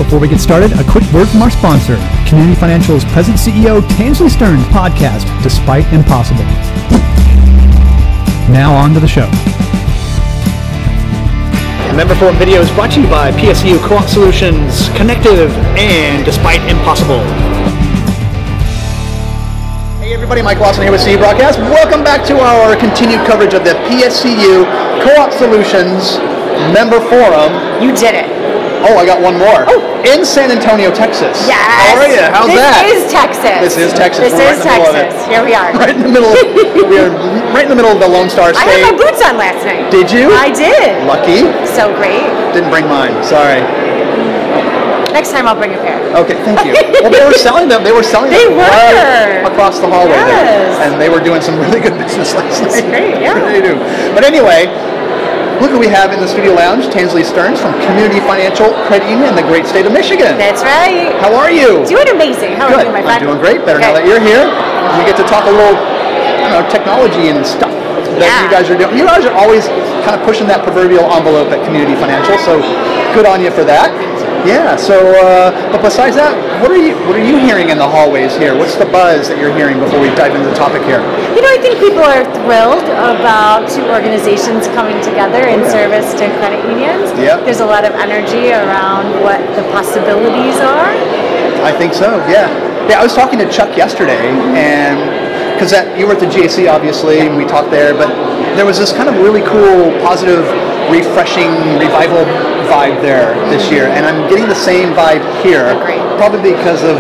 Before we get started, a quick word from our sponsor, Community Financial's President CEO Tansley Stearns podcast, Despite Impossible. Now on to the show. Member Forum video is brought to you by PSU Co-op Solutions, Connective, and Despite Impossible. Hey everybody, Mike Lawson here with CE Broadcast. Welcome back to our continued coverage of the PSCU Co-op Solutions Member Forum. You did it. Oh, I got one more. Oh. In San Antonio, Texas. Yes. How are you? How's that? This is Texas. This is Texas. This is Texas. Here we are. Right in the middle of, we are right in the middle of the Lone Star State. I had my boots on last night. Did you? I did. Lucky. So great. Didn't bring mine. Sorry. Next time I'll bring a pair. Okay, thank you. Well, they were selling them. They were right across the hallway there. And they were doing some really good business last night. That's great, yeah. They do. But anyway, look who we have in the studio lounge, Tansley Stearns from Community Financial Credit Union in the great state of Michigan. That's right. How are you? Doing amazing. How are you, my friend? I'm doing great. Better now that you're here. We get to talk a little, technology and stuff that you guys are doing. You guys are always kind of pushing that proverbial envelope at Community Financial, so good on you for that. Yeah. So, but besides that, what are you hearing in the hallways here? What's the buzz that you're hearing before we dive into the topic here? I think people are thrilled about two organizations coming together in service to credit unions. Yeah. There's a lot of energy around what the possibilities are. I think so. Yeah. Yeah. I was talking to Chuck yesterday, and because you were at the GAC obviously, and we talked there, but there was this kind of really cool, positive, refreshing revival vibe there this year, and I'm getting the same vibe here. Agreed. Probably because of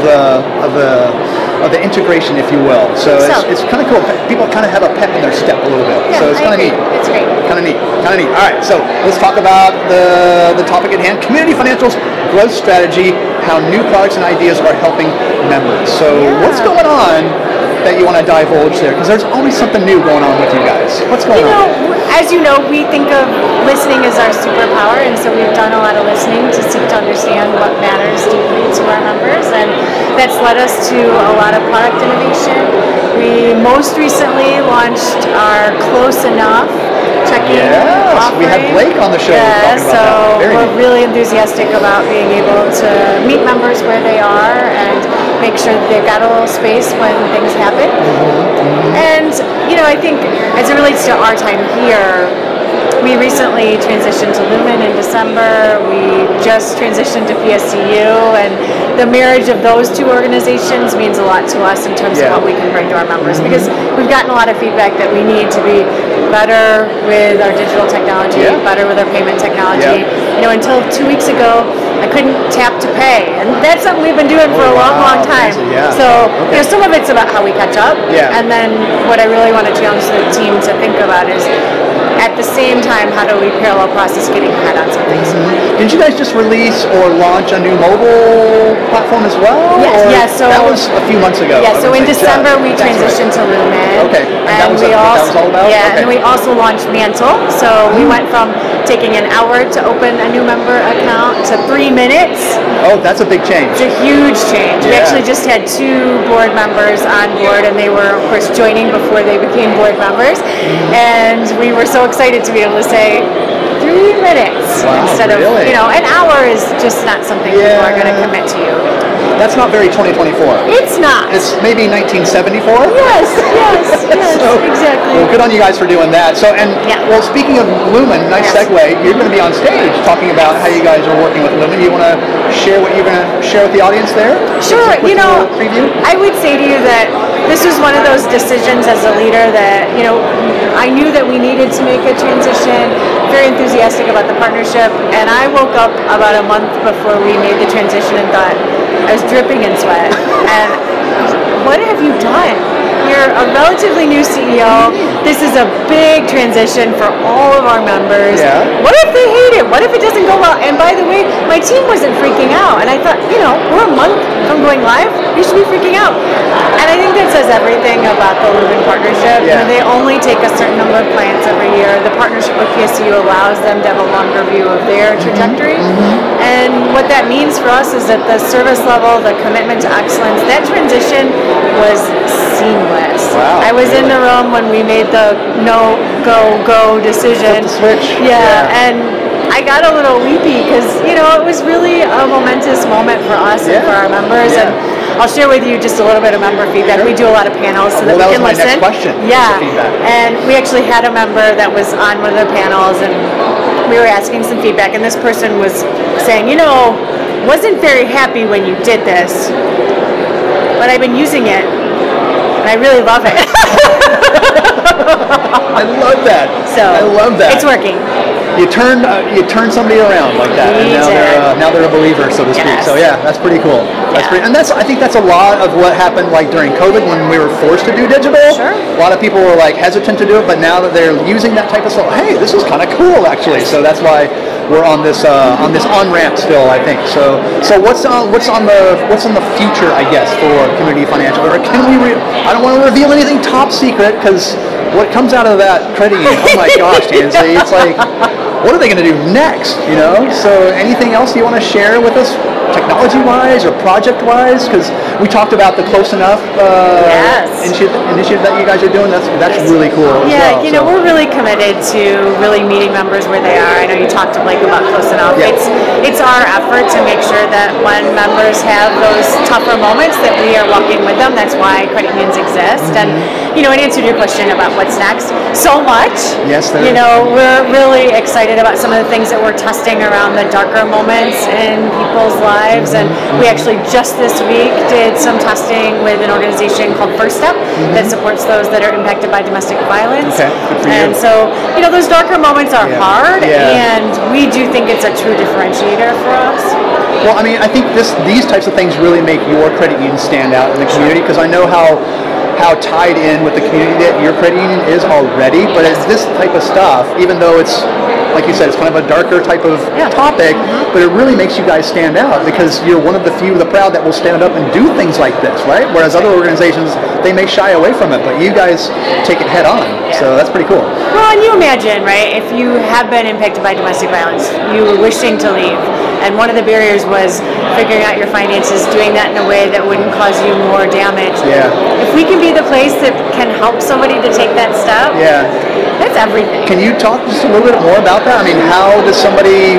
the integration, if you will. So it's kind of cool. People kind of have a pep in their step a little bit. Yeah, so it's kind of neat. It's great. Kind of neat. All right, so let's talk about the topic at hand: Community Financial's growth strategy, how new products and ideas are helping members. So what's going on that you want to divulge there? Because there's always something new going on with you guys. What's going on? As you know, we think of listening as our superpower, and so we've done a lot of listening to seek to understand what matters deeply to our members, and that's led us to a lot of product innovation. We most recently launched our Close Enough checking offering. We had Blake on the show talking about that. We're really enthusiastic about being able to meet members where they are and make sure that they've got a little space when things happen. And, I think as it relates to our time here, we recently transitioned to Lumen in December. We just transitioned to PSCU, and the marriage of those two organizations means a lot to us in terms of what we can bring to our members, because we've gotten a lot of feedback that we need to be better with our digital technology, better with our payment technology. Until 2 weeks ago, I couldn't tap to pay, and that's something we've been doing for a long time. So, some of it's about how we catch up, and then what I really want to challenge the team to think about is, at the same time, how do we parallel process getting ahead on some things? Didn't you guys just release or launch a new mobile platform as well? Yes. So that was a few months ago. Yeah. So in December we transitioned to Lumen. Okay. And that was what that was all about? And we also launched Mantle. So we went from taking an hour to open a new member account to 3 minutes. Oh, that's a big change. It's a huge change. We actually just had 2 board members on board, and they were, of course, joining before they became board members. And we were so excited to be able to say 3 minutes instead of, an hour is just not something people are going to commit to you. That's not very 2024. It's not. It's maybe 1974. Yes, so, exactly. Well, good on you guys for doing that. So, well, speaking of Lumen, nice segue. You're going to be on stage talking about how you guys are working with Lumen. You want to share what you're going to share with the audience there? Sure. Preview? I would say to you that this was one of those decisions as a leader that, I knew that we needed to make a transition, very enthusiastic about the partnership, and I woke up about a month before we made the transition and thought, I was dripping in sweat. And what have you done? You're a relatively new CEO. This is a big transition for all of our members. What if they hate it? What if it doesn't go well? And by the way, my team wasn't freaking out. And I thought, we're a month from going live. You should be freaking out. And I think that says everything about the Lumen partnership. They only take a certain number of clients every year. The partnership with PSCU allows them to have a longer view of their trajectory. And what that means for us is that the service level, the commitment to excellence, that transition was seamless. Wow, I was in the room when we made the go decision. Flip the switch. And I got a little weepy because, it was really a momentous moment for us and for our members. And I'll share with you just a little bit of member feedback. We do a lot of panels so that we can listen. That was my next question. Yeah. And we actually had a member that was on one of the panels, and we were asking some feedback, and this person was saying, wasn't very happy when you did this, but I've been using it, and I really love it. I love that. I love that. It's working. You turn somebody around like that, and now they're a believer, so to speak. Yes. So that's pretty cool. I think that's a lot of what happened like during COVID when we were forced to do digital. Sure. A lot of people were like hesitant to do it, but now that they're using that type of stuff, hey, this is kind of cool actually. So that's why we're on this on-ramp still, I think. So what's in the future, I guess, for Community Financial? Or can we? I don't want to reveal anything top secret because what comes out of that credit union? Oh my gosh, Tansley, it's like, what are they going to do next? So anything else you want to share with us, technology-wise or project-wise? Because we talked about the Close Enough initiative that you guys are doing. That's really cool. We're really committed to really meeting members where they are. I know you talked to Blake about Close Enough. Yeah. It's our effort to make sure that when members have those tougher moments, that we are walking with them. That's why credit unions exist. Mm-hmm. And in answer to your question about what's next, so much. Yes, we're really excited about some of the things that we're testing around the darker moments in people's lives. And we actually just this week did some testing with an organization called First Step that supports those that are impacted by domestic violence. Okay, good for you. And so, those darker moments are hard, and we do think it's a true differentiator for us. Well, I think these types of things really make your credit union stand out in the community, because I know how tied in with the community that your credit union is already, but it's this type of stuff, even though it's, like you said, it's kind of a darker type of topic, but it really makes you guys stand out because you're one of the few, the proud, that will stand up and do things like this, right? Whereas other organizations, they may shy away from it, but you guys take it head on. So that's pretty cool. Well, and you imagine, right, if you have been impacted by domestic violence, you were wishing to leave, and one of the barriers was figuring out your finances, doing that in a way that wouldn't cause you more damage. Yeah. If we can be the place that can help somebody to take that step, that's everything. Can you talk just a little bit more about that? How does somebody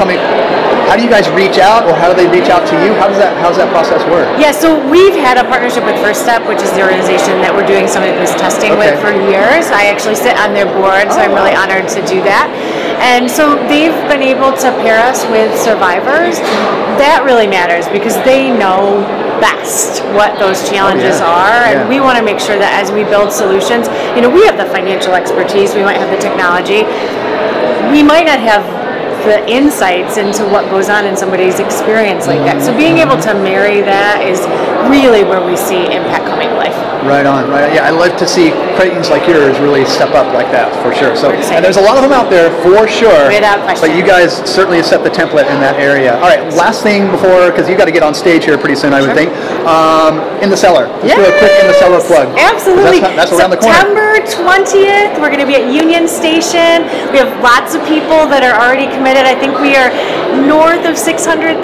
how do you guys reach out, or how do they reach out to you? How does that process work? Yeah, so we've had a partnership with First Step, which is the organization that we're doing some of this testing with for years. I actually sit on their board, so I'm really honored to do that. And so they've been able to pair us with survivors. That really matters because they know best what those challenges are, and we want to make sure that as we build solutions, we have the financial expertise, we might have the technology, we might not have the insights into what goes on in somebody's experience like that. So being able to marry that is really where we see impact coming to life. Right on. Yeah, I love to see credit unions like yours really step up like that, for sure. So, and there's a lot of them out there, for sure. Without question. But you guys certainly have set the template in that area. All right, last thing before, because you got to get on stage here pretty soon, I would think. In the Cellar. Let's do a quick In the Cellar plug. Absolutely. That's around the corner. September 20th, we're going to be at Union Station. We have lots of people that are already committed. I think we are north of 600,000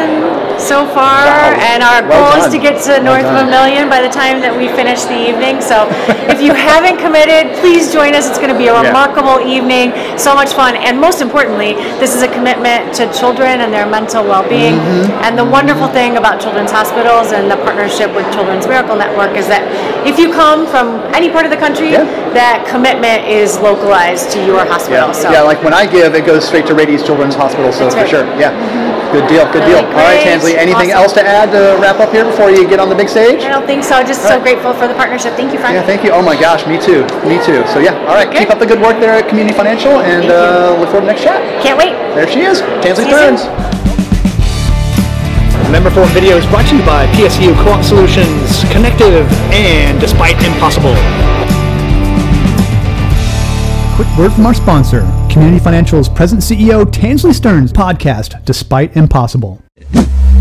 so far, and our goal is to get to north of 1 million by the time that we finish the evening. So if you haven't committed, please join us. It's going to be a remarkable evening, so much fun, and most importantly, this is a commitment to children and their mental well-being. And the wonderful thing about Children's Hospitals and the partnership with Children's Miracle Network is that if you come from any part of the country, that commitment is localized to your hospital. So like when I give, it goes straight to Rady's Children's Hospital, so for sure. Good deal. All right, Tansley, anything else to add to wrap up here before you get on the big stage? I don't think so. Just so grateful for the partnership. Thank you, Frank. Yeah, thank you. Oh my gosh, me too. So all right, keep up the good work there at Community Financial, and look forward to the next chat. Can't wait. There she is, Tansley Stearns. The Member Forum video is brought to you by PSU Co-op Solutions, Connective, and Despite Impossible. Quick word from our sponsor, Community Financial's present CEO, Tansley Stearns' podcast, Despite Impossible.